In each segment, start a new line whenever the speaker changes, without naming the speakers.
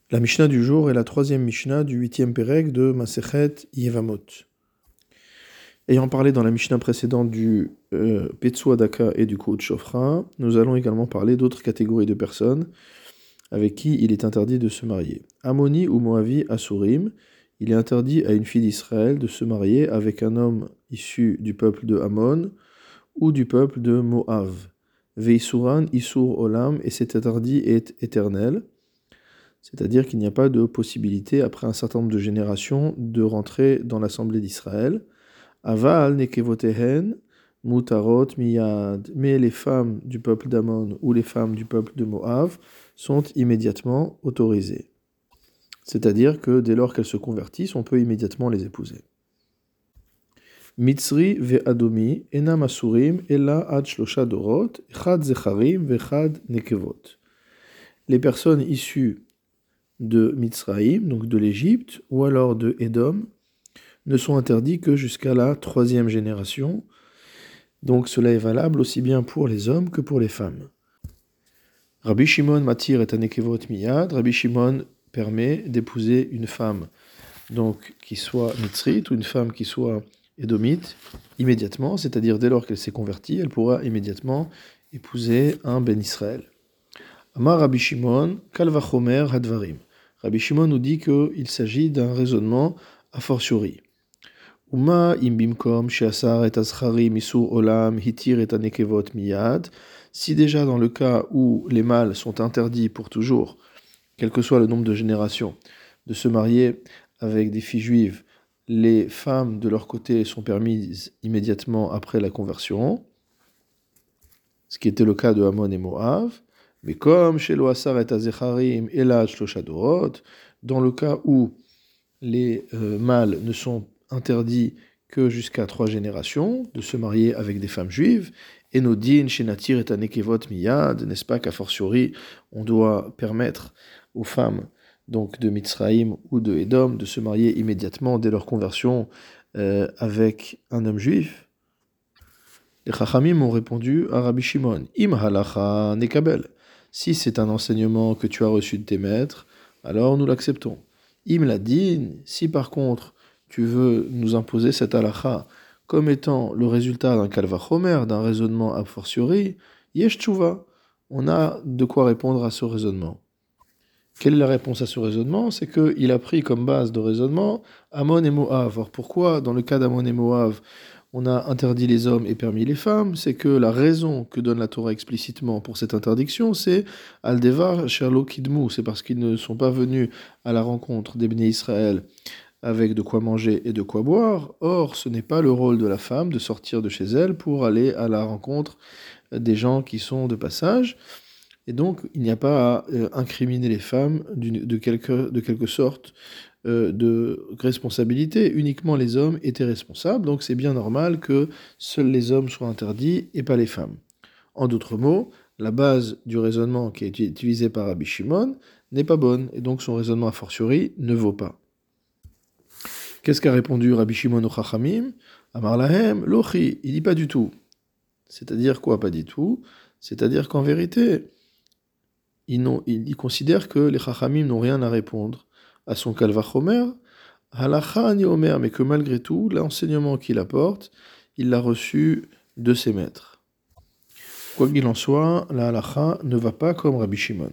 La Mishnah du jour est la troisième Mishnah du 8e Pérec de Masechet Yevamot. Ayant parlé dans la Mishnah précédente du Petsu Hadaka et du Kout Shofra, nous allons également parler d'autres catégories de personnes avec qui il est interdit de se marier. Ammoni ou Moavi Asurim, il est interdit à une fille d'Israël de se marier avec un homme issu du peuple de Ammon ou du peuple de Moav. Veisuran Isur Olam, et cet interdit est éternel. C'est-à-dire qu'il n'y a pas de possibilité, après un certain nombre de générations, de rentrer dans l'Assemblée d'Israël. Aval nekevotehen mutarot miyad. Mais les femmes du peuple d'Ammon ou les femmes du peuple de Moav sont immédiatement autorisées. C'est-à-dire que dès lors qu'elles se convertissent, on peut immédiatement les épouser. Mitzri ve'adomi enam asurim ella ad shlosha dorot echad zecharim ve'echad nekevot. Les personnes issues de Mitzraïm, donc de l'Égypte, ou alors de Édom, ne sont interdits que jusqu'à la 3e génération. Donc cela est valable aussi bien pour les hommes que pour les femmes. Rabbi Shimon matir et anekevot miyad. Rabbi Shimon permet d'épouser une femme donc qui soit mitzrite ou une femme qui soit édomite immédiatement, c'est-à-dire dès lors qu'elle s'est convertie, elle pourra immédiatement épouser un ben Israël. Amar Rabbi Shimon kal vachomer hadvarim. Rabbi Shimon nous dit qu'il s'agit d'un raisonnement a fortiori. Uma im bimkom she'asar et azcharim isur olam hitir et anekevot miyad. Si déjà dans le cas où les mâles sont interdits pour toujours, quel que soit le nombre de générations, de se marier avec des filles juives, les femmes de leur côté sont permises immédiatement après la conversion, ce qui était le cas de Ammon et Moav. Mais comme chez l'Oasar et Azecharim et la Shloshadorot, dans le cas où les mâles ne sont interdits que jusqu'à 3 générations de se marier avec des femmes juives, et Nodin, chez Natir et Anekevot Miyad, n'est-ce pas qu'à fortiori, on doit permettre aux femmes donc de Mitzraïm ou de Édom de se marier immédiatement dès leur conversion avec un homme juif. Les Chachamim ont répondu à Rabbi Shimon, Im halacha nekabel. Si c'est un enseignement que tu as reçu de tes maîtres, alors nous l'acceptons. Im ladin, si par contre tu veux nous imposer cette halacha comme étant le résultat d'un kalvachomer, d'un raisonnement a fortiori, yesh tshuva. On a de quoi répondre à ce raisonnement. Quelle est la réponse à ce raisonnement? C'est qu'il a pris comme base de raisonnement Ammon et Moav. Or pourquoi, dans le cas d'Ammon et Moav, on a interdit les hommes et permis les femmes? C'est que la raison que donne la Torah explicitement pour cette interdiction, c'est Al-Devar Sherlo Kidmu. C'est parce qu'ils ne sont pas venus à la rencontre des Bnei Israël avec de quoi manger et de quoi boire. Or, ce n'est pas le rôle de la femme de sortir de chez elle pour aller à la rencontre des gens qui sont de passage. Et donc, il n'y a pas à incriminer les femmes de quelque sorte de responsabilité. Uniquement les hommes étaient responsables, donc c'est bien normal que seuls les hommes soient interdits et pas les femmes. En d'autres mots, la base du raisonnement qui est utilisé par Rabbi Shimon n'est pas bonne, et donc son raisonnement a fortiori ne vaut pas. Qu'est-ce qu'a répondu Rabbi Shimon au Chachamim? Amar lahem lochi, il dit pas du tout. C'est-à-dire quoi, pas du tout? C'est-à-dire qu'en vérité, il considère que les Chachamim n'ont rien à répondre à son Kalvachomer, Halacha ani Omer, mais que malgré tout, l'enseignement qu'il apporte, il l'a reçu de ses maîtres. Quoi qu'il en soit, la Halacha ne va pas comme Rabbi Shimon.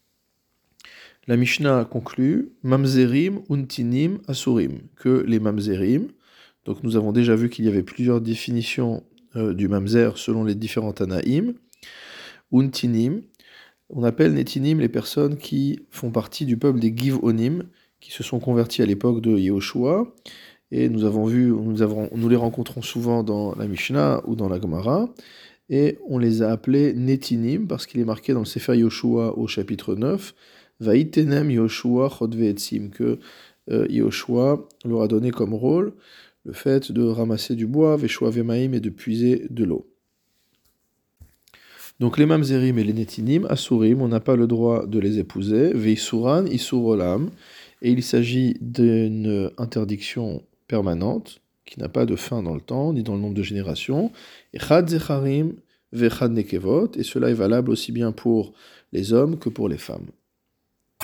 La Mishnah conclut Mamzerim untinim asurim, que les Mamzerim, donc nous avons déjà vu qu'il y avait plusieurs définitions du Mamzer selon les différents Tanaïm, untinim. On appelle Netinim les personnes qui font partie du peuple des Givonim, qui se sont convertis à l'époque de Yehoshua. Et nous les rencontrons souvent dans la Mishnah ou dans la Gemara. Et on les a appelés Netinim, parce qu'il est marqué dans le Sefer Yehoshua au chapitre 9, Vaïtenem Yehoshua chodve etzim, que Yehoshua leur a donné comme rôle le fait de ramasser du bois, Veshua vemaim, et de puiser de l'eau. Donc les mamzerim et les netinim, asurim, on n'a pas le droit de les épouser, veisuran, isur olam, et il s'agit d'une interdiction permanente, qui n'a pas de fin dans le temps, ni dans le nombre de générations, echad zecharim, vechad nekevot, et cela est valable aussi bien pour les hommes que pour les femmes.